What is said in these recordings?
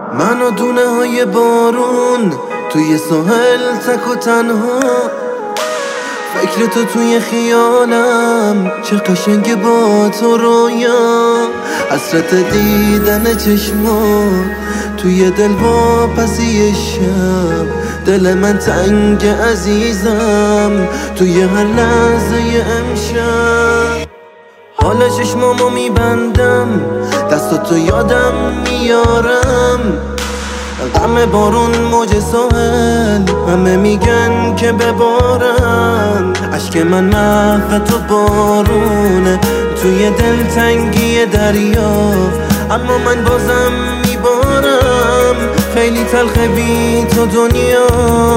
من و دونه های بارون توی ساحل تک و تنها، فکر تو توی خیالم، چه قشنگ با تو رویا. حسرت دیدن چشمات توی دل با پسی شب، دل من تنگ عزیزم توی هر لحظه امشب. حالا چشمامو میبندم، دستاتو یادم میارم، غم بارون موج ساحل، همه میگن که ببارن. عشق من محو تو بارونه توی دلتنگی دریا، اما من بازم میبارم، خیلی تلخه بی تو دنیا.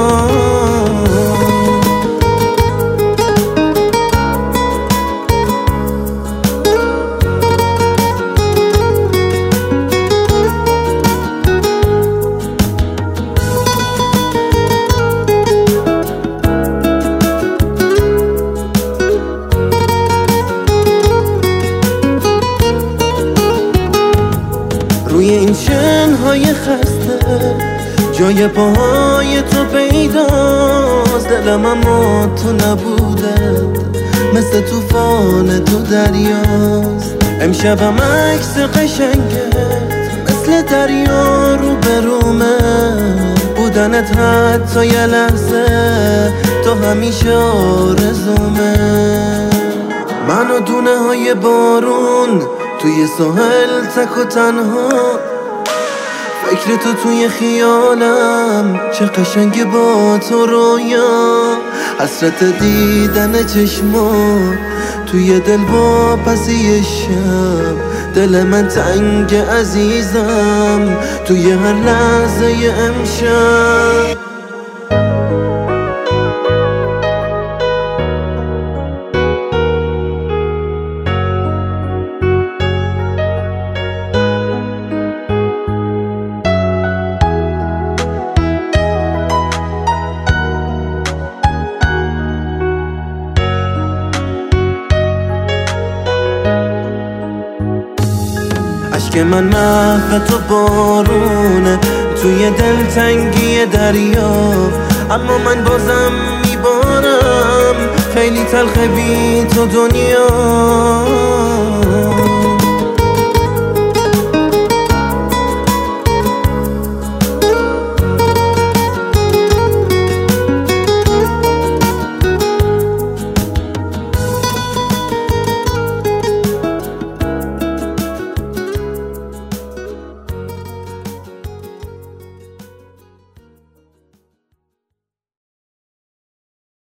روی این شنهای خسته جای پاهای تو پیداست، دلم اما تو نبوده، مثل طوفان تو دریاست. امشبم عکس قشنگت مثل دریا رو برومه، بودنت حتی یه لحظه تو همیشه آرزومه. من و دونه های بارون توی ساحل تک و تنها، فکر تو توی خیالم، چه قشنگ با تو رویا. حسرت دیدن چشمات توی دل با پسی شب، دل من تنگ عزیزم توی هر لحظه امشب. عشق من محو تو بارونه توی دلتنگی دریا، اما من بازم میبارم، خیلی تلخه بی تو دنیا.